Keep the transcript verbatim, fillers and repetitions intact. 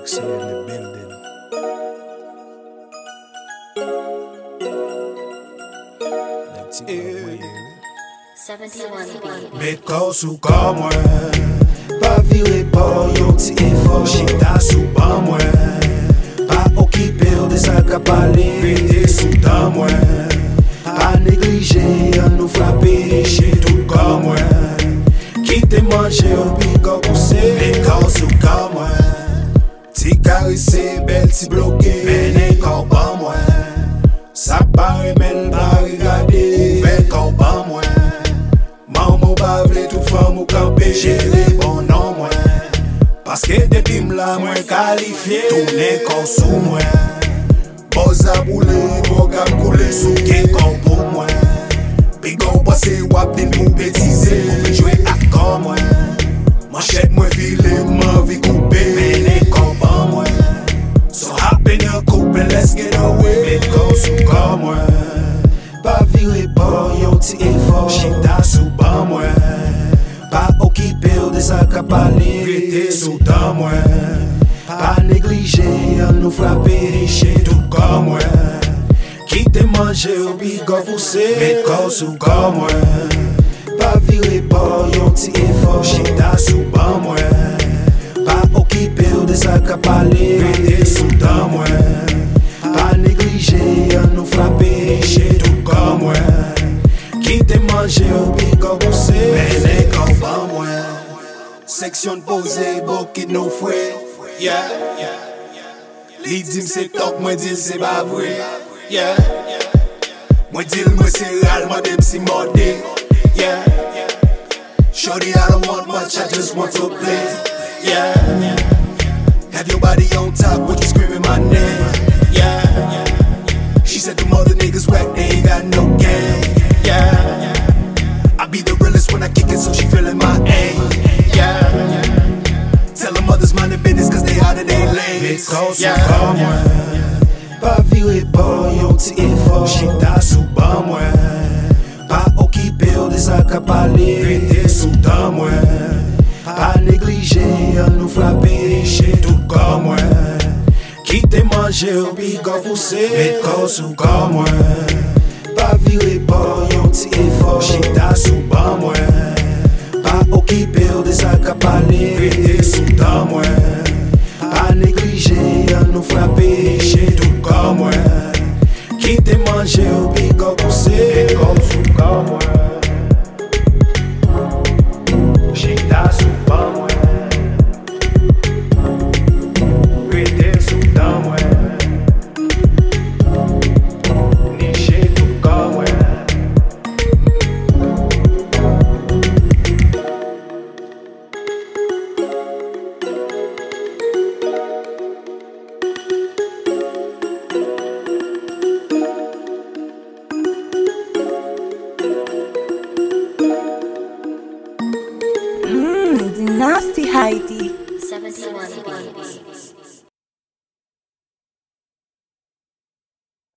Foxy in the building. Let's see seventy-one Met kau suka mwen, pa vire pa yon ti effort. Chita sou ban mwen, pa okipe ou de sa ka pale. Rete sou dan mwen, pa neglije an nou frape. Che tout ka mwen, kite manje ou pi ka pousse. Met kau suka mwen, ti karise bel ti bloke. Mene kau ban mwen, sa pare men pa regade. Ouve kau ban mwen, maman pa vle tout fam ou kampe. Jere bon nan mwen, paske depi m la mwen kalifiye. Tourne kau sou mwen, boza boule, boga koule. Souke kau pou mwen, pi kau pase wap din pou betize. Pou jwe ak kau mwen, manchet mwen file, man vi koupe. Mene kau ban mwen, so hop in your coupe and let's get away. Met kau sou kau mwen, pa vire pa yon ti effort. Chita sou ban mwen, pa okipe ou de sa ka pale. Rete sou dan mwen, pa neglije an nou frape. Che tout ka mwen, kite manje ou pi ka pousse. Met kau sou ka mwen, pa vire pa yon ti effort. Chita sou ban mwen, pa okipe ou de sa ka pale. Rete sou dan mwen, pa neglije an nou frape. Che tout ka mwen, kite manje ou pi ka pousse. Mene kau ban mwen, seksyon pose bokit nou fwe. Yeah, li dim se tok, mwen dil se ba vwe. Yeah, mwen dil mwen se ral, mwen dem si mode. Yeah, shorty I don't want much, I just want to play. Yeah, have your body on top, when you screaming my name. Yeah, she said them other niggas whack, they ain't got no game. Yeah, I be the realest when I kick it, so she feeling my aim. Yeah, tell them others mind their business, cause they out of their lane. Met kau sou ka mwen, pa vire pa yon ti effort. Chita sou ban mwen, pa okipe ou de sa ka pale. Rete sou dan mwen, pa neglije an nou frape. Che tout ka mwen, kite manje ou pi ka pousse. Met kau sou ka mwen, pa vire pa yon ti effort.